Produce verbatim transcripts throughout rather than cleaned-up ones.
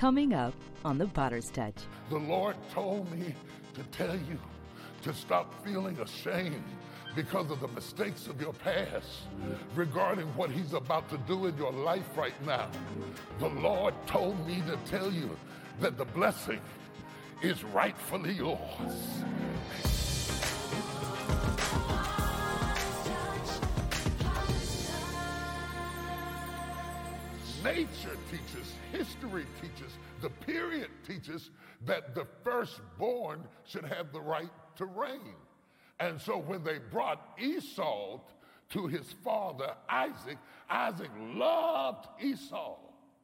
Coming up on The Potter's Touch. The Lord told me to tell you to stop feeling ashamed because of the mistakes of your past regarding what he's about to do in your life right now. The Lord told me to tell you that the blessing is rightfully yours. Nature teaches, history teaches, the period teaches that the firstborn should have the right to reign. And so when they brought Esau to his father Isaac, Isaac loved Esau.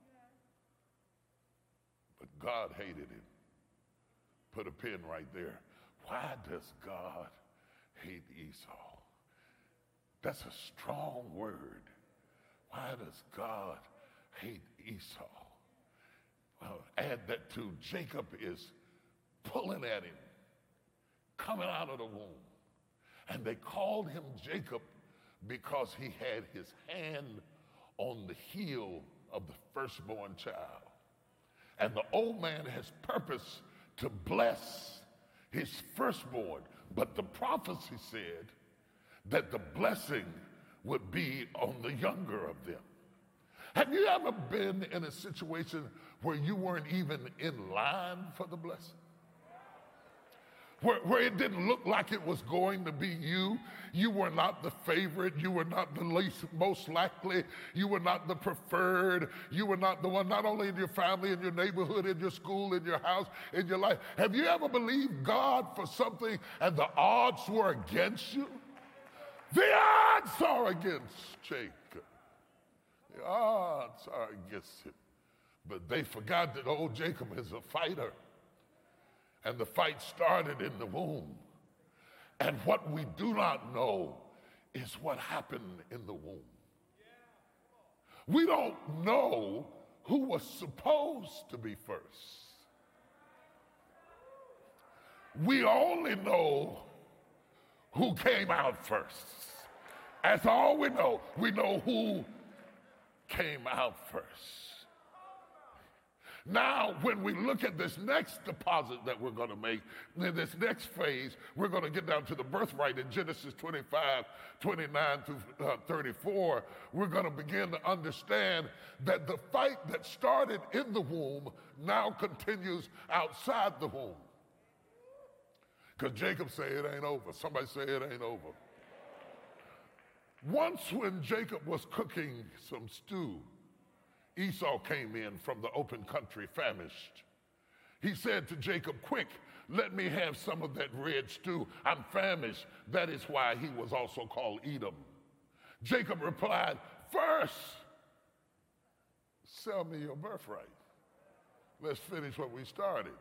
But God hated him. Put a pin right there. Why does God hate Esau? That's a strong word. Why does God hate Esau? Well, add that to Jacob is pulling at him, coming out of the womb. And they called him Jacob because he had his hand on the heel of the firstborn child. And the old man has purpose to bless his firstborn. But the prophecy said that the blessing would be on the younger of them. Have you ever been in a situation where you weren't even in line for the blessing? Where, where it didn't look like it was going to be you. You were not the favorite. You were not the least, most likely. You were not the preferred. You were not the one, not only in your family, in your neighborhood, in your school, in your house, in your life. Have you ever believed God for something and the odds were against you? The odds are against Jacob. The odds are against him. But they forgot that old Jacob is a fighter. And the fight started in the womb. And what we do not know is what happened in the womb. We don't know who was supposed to be first. We only know who came out first. That's all we know. We know who came out first. Now, when we look at this next deposit that we're going to make, in this next phase, we're going to get down to the birthright in Genesis twenty-five, twenty-nine through uh, thirty-four. We're going to begin to understand that the fight that started in the womb now continues outside the womb. Because Jacob said it ain't over. Somebody say it ain't over. Once when Jacob was cooking some stew, Esau came in from the open country famished. He said to Jacob, "Quick, let me have some of that red stew. I'm famished." That is why he was also called Edom. Jacob replied, "First, sell me your birthright. Let's finish what we started."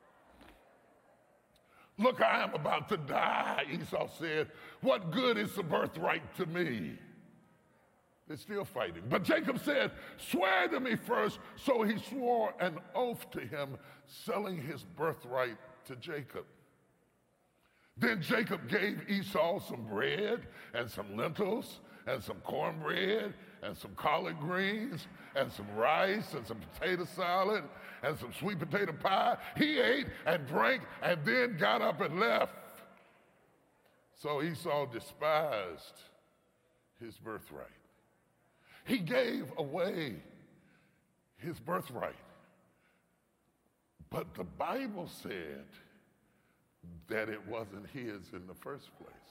"Look, I am about to die," Esau said. "What good is the birthright to me?" They're still fighting. But Jacob said, "Swear to me first." So he swore an oath to him, selling his birthright to Jacob. Then Jacob gave Esau some bread and some lentils and some cornbread and some collard greens and some rice and some potato salad and some sweet potato pie. He ate and drank and then got up and left. So Esau despised his birthright. He gave away his birthright. But the Bible said that it wasn't his in the first place.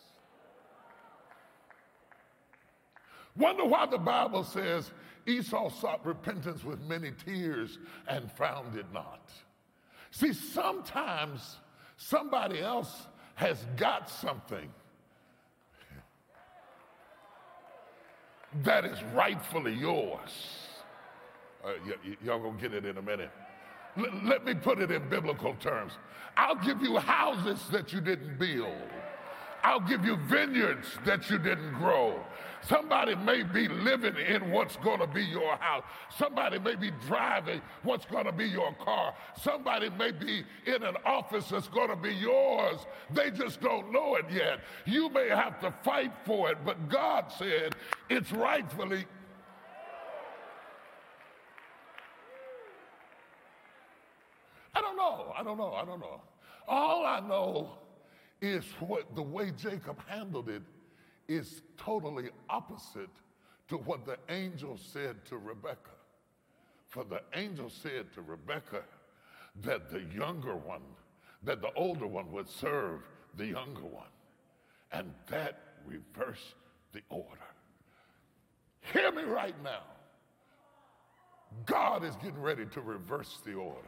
Wonder why the Bible says Esau sought repentance with many tears and found it not. See, sometimes somebody else has got something that is rightfully yours. Uh, y- y- y'all gonna get it in a minute. L- let me put it in biblical terms. I'll give you houses that you didn't build. I'll give you vineyards that you didn't grow. Somebody may be living in what's going to be your house. Somebody may be driving what's going to be your car. Somebody may be in an office that's going to be yours. They just don't know it yet. You may have to fight for it, but God said it's rightfully. I don't know, I don't know. All I know is what the way Jacob handled it is totally opposite to what the angel said to Rebekah. For the angel said to Rebekah that the younger one, that the older one would serve the younger one. And that reversed the order. Hear me right now. God is getting ready to reverse the order.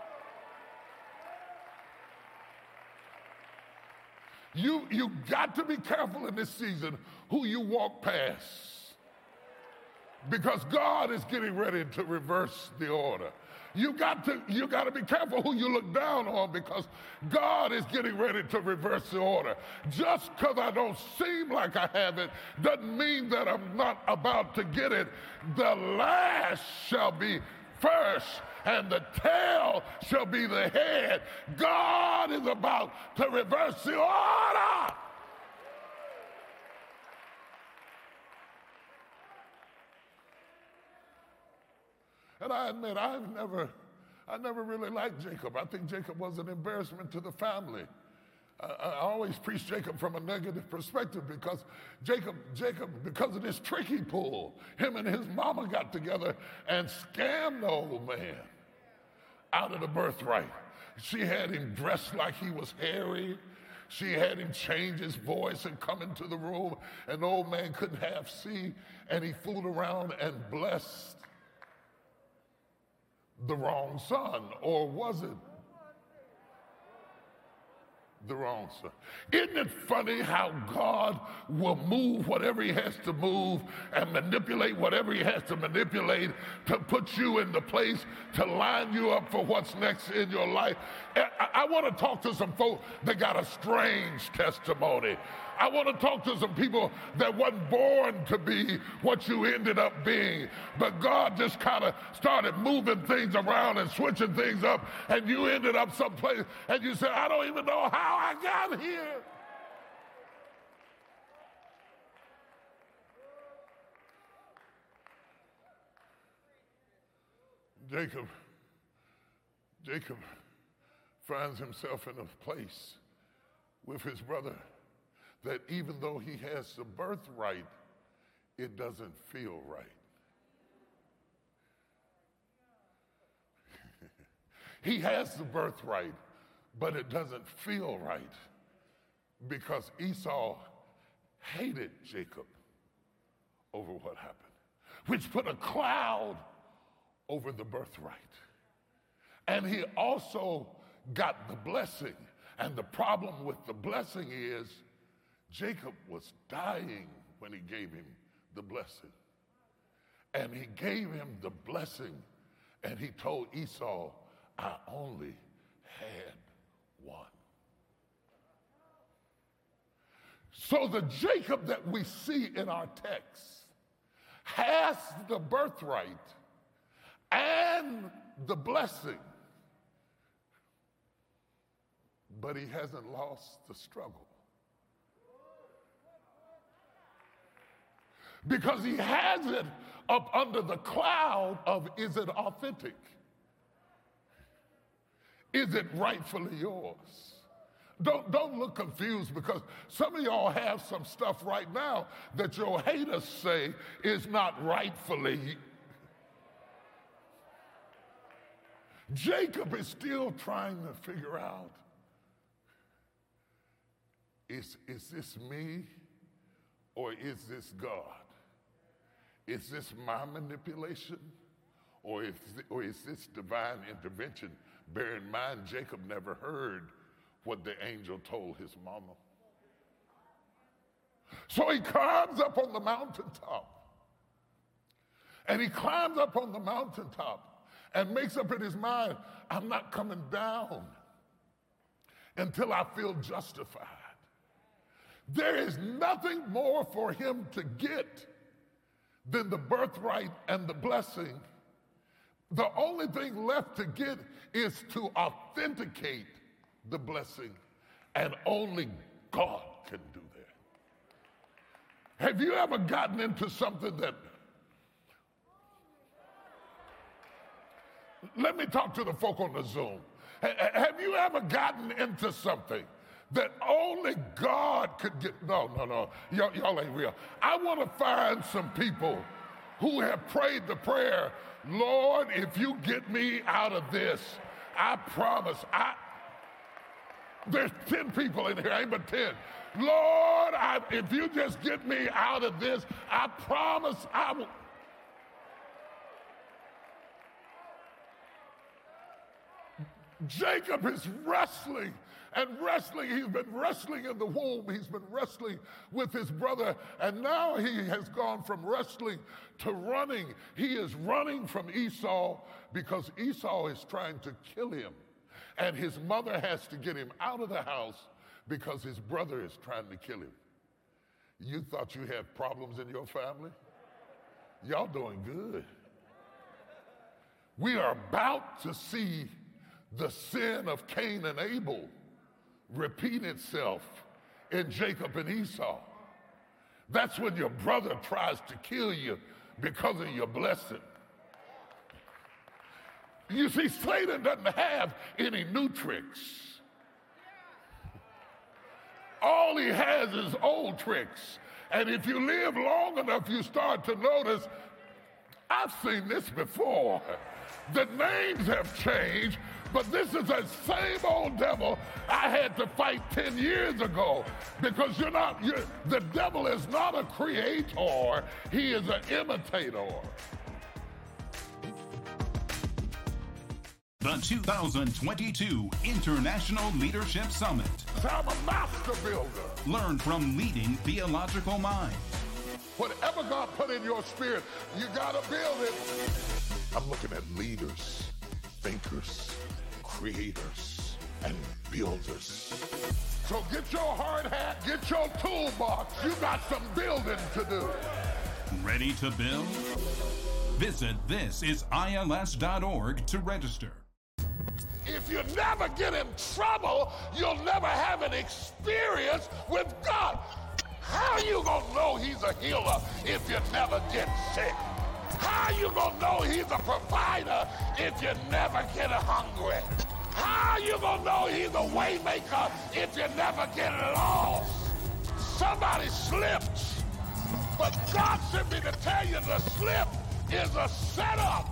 You, you got to be careful in this season who you walk past, because God is getting ready to reverse the order. You got to, you got to be careful who you look down on, because God is getting ready to reverse the order. Just because I don't seem like I have it doesn't mean that I'm not about to get it. The last shall be first, and the tail shall be the head. God is about to reverse the order. And I admit, I've never, I never really liked Jacob. I think Jacob was an embarrassment to the family. I, I always preach Jacob from a negative perspective, because Jacob, Jacob, because of this tricky pull, him and his mama got together and scammed the old man out of the birthright. She had him dressed like he was hairy. She had him change his voice and come into the room, and the old man couldn't half see, and he fooled around and blessed the wrong son. Or was it the wrong son? Isn't it funny how God will move whatever he has to move and manipulate whatever he has to manipulate to put you in the place to line you up for what's next in your life? I, I want to talk to some folks that got a strange testimony. I want to talk to some people that wasn't born to be what you ended up being, but God just kind of started moving things around and switching things up, and you ended up someplace, and you said, I don't even know how I got here. Jacob, Jacob finds himself in a place with his brother that even though he has the birthright, it doesn't feel right. He has the birthright, but it doesn't feel right, because Esau hated Jacob over what happened, which put a cloud over the birthright. And he also got the blessing. And the problem with the blessing is Jacob was dying when he gave him the blessing. And he gave him the blessing, and he told Esau, I only had one. So the Jacob that we see in our text has the birthright and the blessing, but he hasn't lost the struggle. Because he has it up under the cloud of, is it authentic? Is it rightfully yours? Don't, don't look confused, because some of y'all have some stuff right now that your haters say is not rightfully. Jacob is still trying to figure out, is, is this me or is this God? Is this my manipulation, or is, or is this divine intervention? Bear in mind, Jacob never heard what the angel told his mama. So he climbs up on the mountaintop. And he climbs up on the mountaintop and makes up in his mind, I'm not coming down until I feel justified. There is nothing more for him to get than the birthright and the blessing. The only thing left to get is to authenticate the blessing, and only God can do that. Have you ever gotten into something that, let me talk to the folk on the Zoom. Ha- Have you ever gotten into something that only God could get? No, no, no. Y'all, y'all ain't real. I want to find some people who have prayed the prayer, Lord, if you get me out of this, I promise. I There's ten people in here, ain't but ten. Lord, I, if you just get me out of this, I promise I will. Jacob is wrestling and wrestling. He's been wrestling in the womb. He's been wrestling with his brother. And now he has gone from wrestling to running. He is running from Esau because Esau is trying to kill him. And his mother has to get him out of the house because his brother is trying to kill him. You thought you had problems in your family? Y'all doing good. We are about to see the sin of Cain and Abel repeat itself in Jacob and Esau. That's when your brother tries to kill you because of your blessing. You see, Satan doesn't have any new tricks. All he has is old tricks. And if you live long enough, you start to notice, I've seen this before. The names have changed, but this is the same old devil I had to fight ten years ago, because you're not, you're, the devil is not a creator, he is an imitator. The two thousand twenty-two International Leadership Summit. I'm a master builder. Learn from leading theological minds. Whatever God put in your spirit, you gotta build it. I'm looking at leaders, thinkers, creators, and builders. So get your hard hat, get your toolbox. You got some building to do. Ready to build? Visit this is I L S dot org to register. If you never get in trouble, you'll never have an experience with God. How you gonna know he's a healer if you never get sick? How you gonna know he's a provider if you never get hungry? How you gonna know he's a way maker if you never get lost? Somebody slipped, but God sent me to tell you the slip is a setup.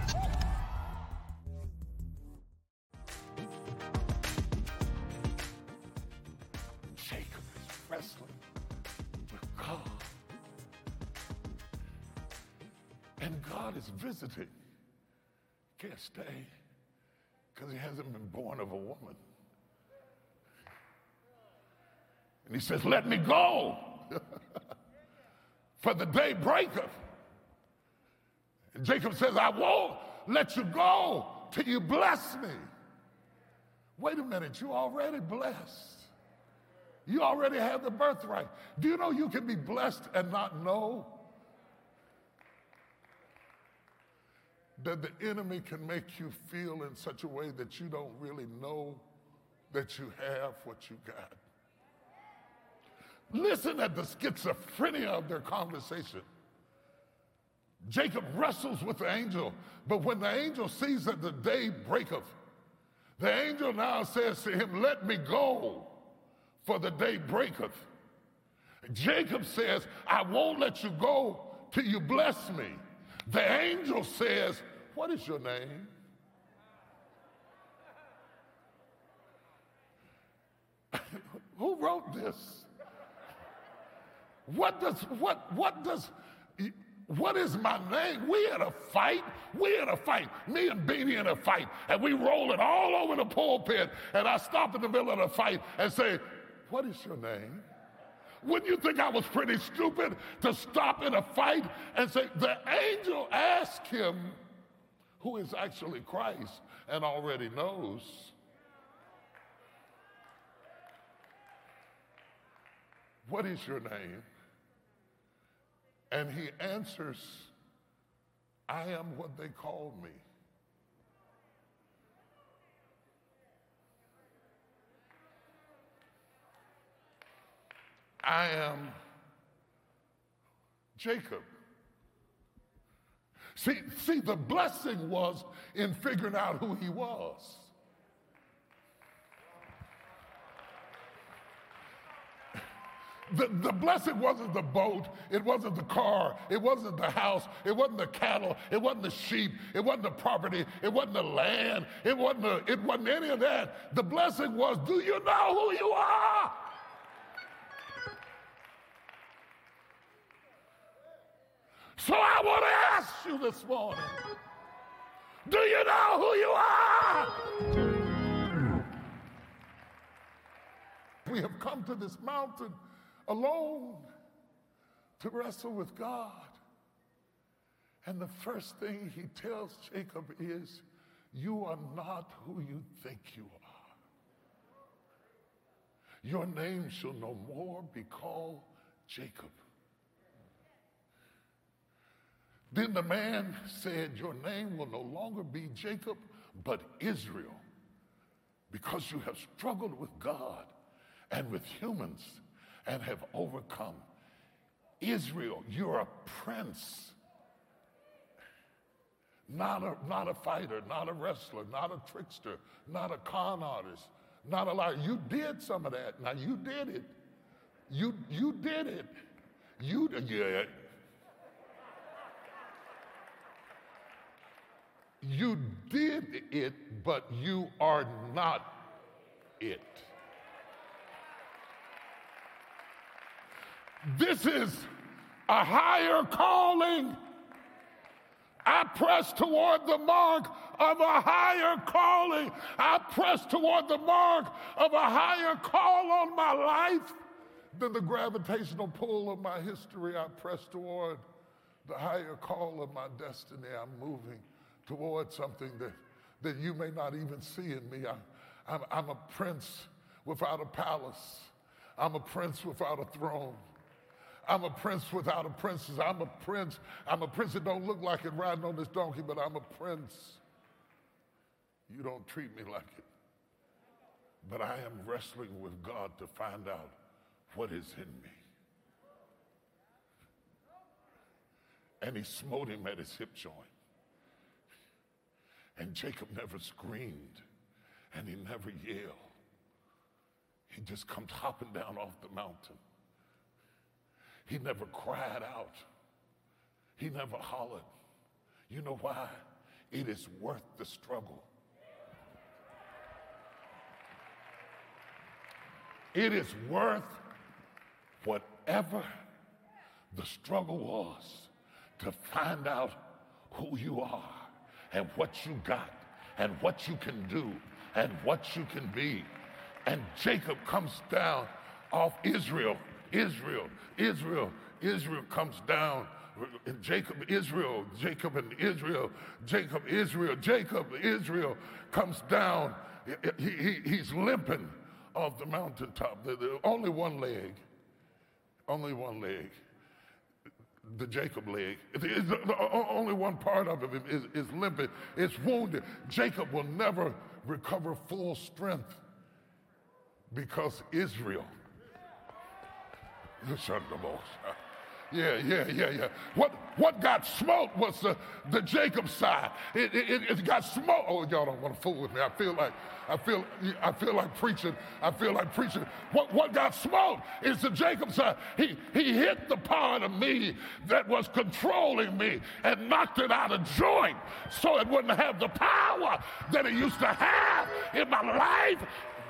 Jacob is wrestling with God. And God is visiting. He can't stay because he hasn't been born of a woman. And he says, let me go, for the day breaketh. And Jacob says, I won't let you go till you bless me. Wait a minute, you already blessed. You already have the birthright. Do you know you can be blessed and not know? That the enemy can make you feel in such a way that you don't really know that you have what you got. Listen at the schizophrenia of their conversation. Jacob wrestles with the angel, but when the angel sees that the day breaketh, the angel now says to him, let me go, for the day breaketh. Jacob says, I won't let you go till you bless me. The angel says, what is your name? Who wrote this? What does, what, what does, what is my name? We had a fight. We had a fight. Me and Beanie in a fight. And we roll it all over the pulpit. And I stop in the middle of the fight and say, what is your name? Wouldn't you think I was pretty stupid to stop in a fight and say, the angel asked him, who is actually Christ and already knows. What is your name? And he answers, I am what they called me. I am Jacob. See, see, the blessing was in figuring out who he was. The, the blessing wasn't the boat, it wasn't the car, it wasn't the house, it wasn't the cattle, it wasn't the sheep, it wasn't the property, it wasn't the land, it wasn't, the, it wasn't any of that. The blessing was, do you know who you are? So I want to ask you this morning, do you know who you are? We have come to this mountain alone to wrestle with God. And the first thing he tells Jacob is, you are not who you think you are. Your name shall no more be called Jacob. Then the man said, your name will no longer be Jacob, but Israel, because you have struggled with God and with humans and have overcome. Israel, you're a prince, not a, not a fighter, not a wrestler, not a trickster, not a con artist, not a liar. You did some of that. Now, you did it. You, you did it. You, yeah. You did it, but you are not it. This is a higher calling. I press toward the mark of a higher calling. I press toward the mark of a higher call on my life than the gravitational pull of my history. I press toward the higher call of my destiny. I'm moving toward something that, that you may not even see in me. I, I'm, I'm a prince without a palace. I'm a prince without a throne. I'm a prince without a princess. I'm a prince. I'm a prince that don't look like it riding on this donkey, but I'm a prince. You don't treat me like it. But I am wrestling with God to find out what is in me. And he smote him at his hip joint. And Jacob never screamed, and he never yelled. He just comes hopping down off the mountain. He never cried out. He never hollered. You know why? It is worth the struggle. It is worth whatever the struggle was to find out who you are and what you got and what you can do and what you can be. And Jacob comes down off Israel. Israel, Israel, Israel comes down. And Jacob, Israel, Jacob and Israel, Jacob, Israel, Jacob, Israel comes down. He, he, he's limping off the mountaintop. The, the, only one leg, only one leg, the Jacob leg. It, it, the, the, only one part of him is, is limping. It's wounded. Jacob will never recover full strength because Israel. Yeah, yeah, yeah, yeah. What what got smote was the, the Jacob side. It, it, it got smote. Oh, y'all don't want to fool with me. I feel like I feel I feel like preaching. I feel like preaching. What what got smote is the Jacob side. He he hit the part of me that was controlling me and knocked it out of joint so it wouldn't have the power that it used to have in my life.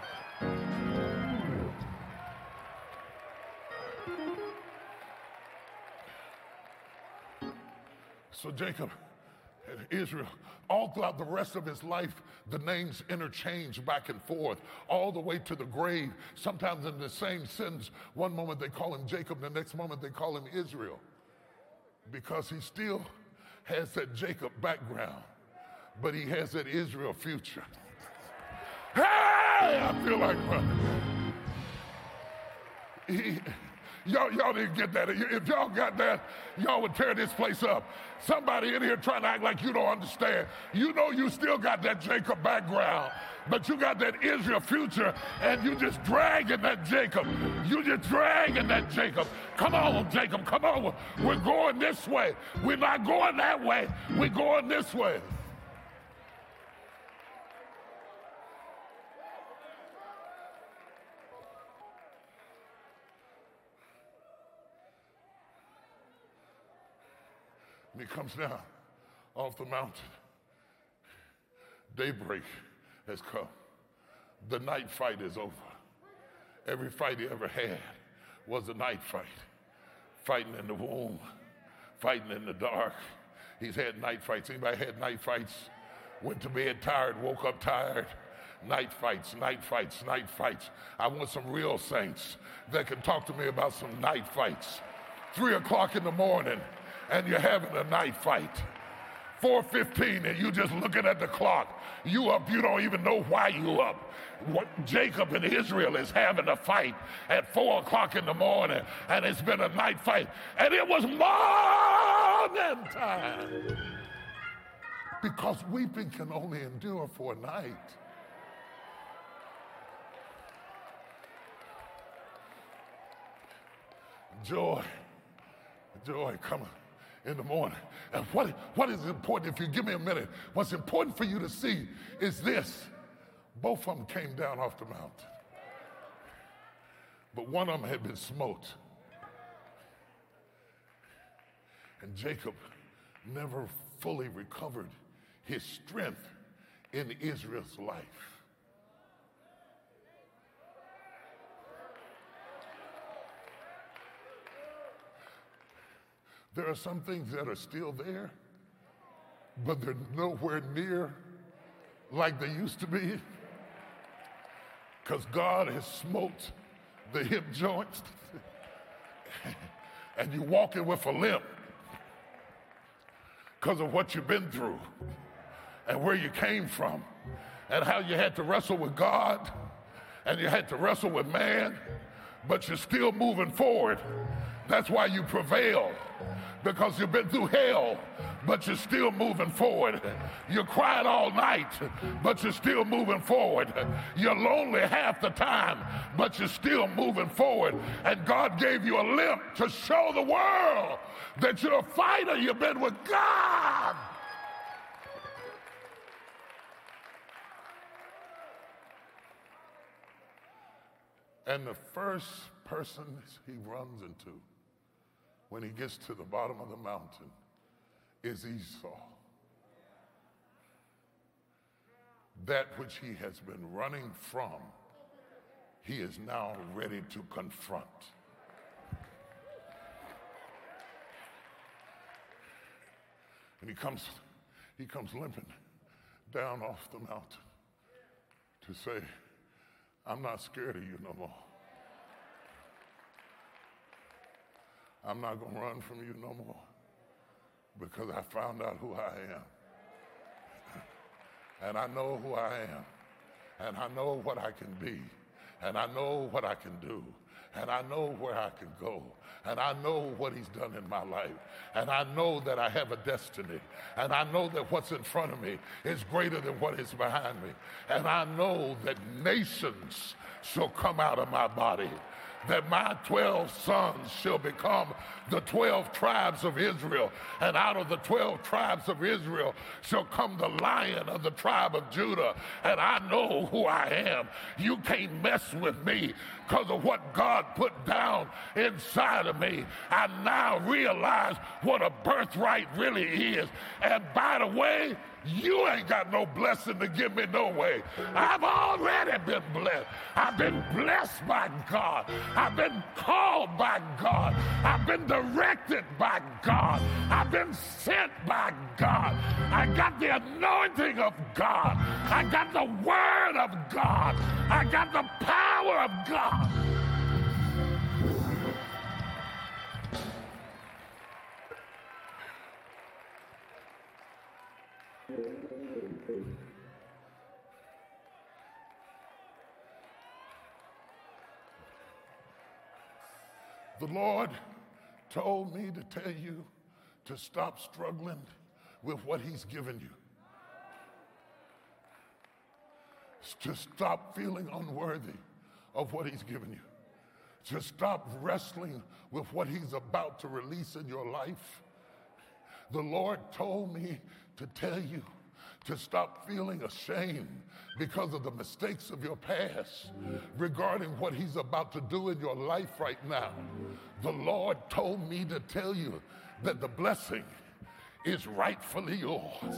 So Jacob and Israel, all throughout the rest of his life, the names interchange back and forth, all the way to the grave, sometimes in the same sentence. One moment they call him Jacob, the next moment they call him Israel, because he still has that Jacob background, but he has that Israel future. Hey, I feel like running. He, Y'all, y'all didn't get that. If y'all got that, y'all would tear this place up. Somebody in here trying to act like you don't understand. You know you still got that Jacob background, but you got that Israel future, and you just dragging that Jacob. You just dragging that Jacob. Come on, Jacob, come on. We're going this way. We're not going that way. We're going this way. And he comes down off the mountain. Daybreak has come. The night fight is over. Every fight he ever had was a night fight. Fighting in the womb, fighting in the dark. He's had night fights. Anybody had night fights? Went to bed tired, woke up tired. Night fights, night fights, night fights. I want some real saints that can talk to me about some night fights. Three o'clock in the morning and you're having a night fight. four fifteen and you just looking at the clock. You up, you don't even know why you up. What Jacob and Israel is having a fight at four o'clock in the morning, and it's been a night fight, and it was morning time. Because weeping can only endure for a night. Joy, joy coming in the morning. And what, what is important, if you give me a minute, what's important for you to see is this. Both of them came down off the mountain. But one of them had been smote. And Jacob never fully recovered his strength in Israel's life. There are some things that are still there, but they're nowhere near like they used to be. Because God has smoked the hip joints and you're walking with a limp because of what you've been through and where you came from and how you had to wrestle with God and you had to wrestle with man, but you're still moving forward. That's why you prevail, because you've been through hell, but you're still moving forward. You cried all night, but you're still moving forward. You're lonely half the time, but you're still moving forward. And God gave you a limp to show the world that you're a fighter. You've been with God. And the first person he runs into when he gets to the bottom of the mountain is Esau. That which he has been running from, he is now ready to confront. And he comes, he comes limping down off the mountain to say, I'm not scared of you no more. I'm not going to run from you no more because I found out who I am. And I know who I am. And I know what I can be. And I know what I can do. And I know where I can go. And I know what he's done in my life. And I know that I have a destiny. And I know that what's in front of me is greater than what is behind me. And I know that nations shall come out of my body. That my twelve sons shall become the twelve tribes of Israel. And out of the twelve tribes of Israel shall come the Lion of the tribe of Judah. And I know who I am. You can't mess with me because of what God put down inside of me. I now realize what a birthright really is. And by the way, you ain't got no blessing to give me no way. I've already been blessed. I've been blessed by God. I've been called by God. I've been directed by God. I've been sent by God. I got the anointing of God. I got the word of God. I got the power of God. The Lord told me to tell you to stop struggling with what he's given you. To stop feeling unworthy of what he's given you. To stop wrestling with what he's about to release in your life. The Lord told me to tell you to stop feeling ashamed because of the mistakes of your past regarding what he's about to do in your life right now. The Lord told me to tell you that the blessing is rightfully yours.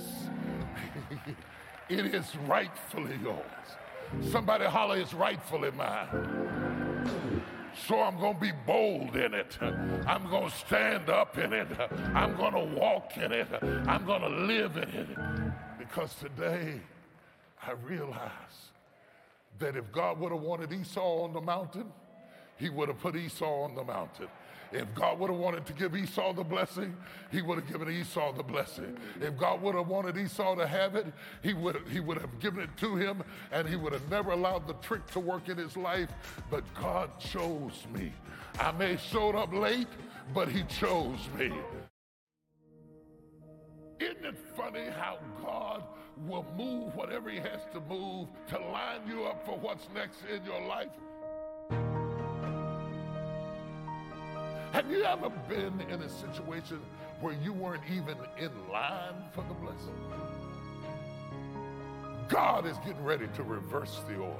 It is rightfully yours. Somebody holler, it's rightfully mine. So I'm going to be bold in it. I'm going to stand up in it. I'm going to walk in it. I'm going to live in it. Because today I realize that if God would have wanted Esau on the mountain, he would have put Esau on the mountain. If God would have wanted to give Esau the blessing, he would have given Esau the blessing. If God would have wanted Esau to have it, he would have, he would have given it to him, and he would have never allowed the trick to work in his life. But God chose me. I may have showed up late, but he chose me. Isn't it funny how God will move whatever he has to move to line you up for what's next in your life? Have you ever been in a situation where you weren't even in line for the blessing? God is getting ready to reverse the order.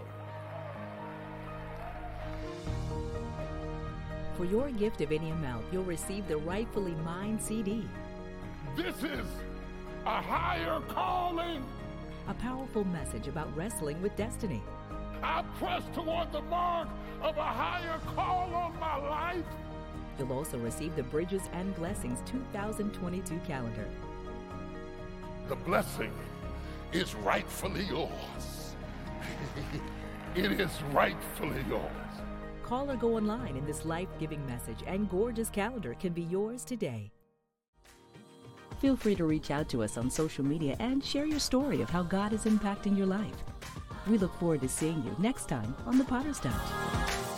For your gift of any amount, you'll receive the Rightfully Mine C D. This is a higher calling. A powerful message about wrestling with destiny. I press toward the mark of a higher call on my life. You'll also receive the Bridges and Blessings two thousand twenty-two calendar. The blessing is rightfully yours. It is rightfully yours. Call or go online, and this life-giving message and gorgeous calendar can be yours today. Feel free to reach out to us on social media and share your story of how God is impacting your life. We look forward to seeing you next time on The Potter's Touch.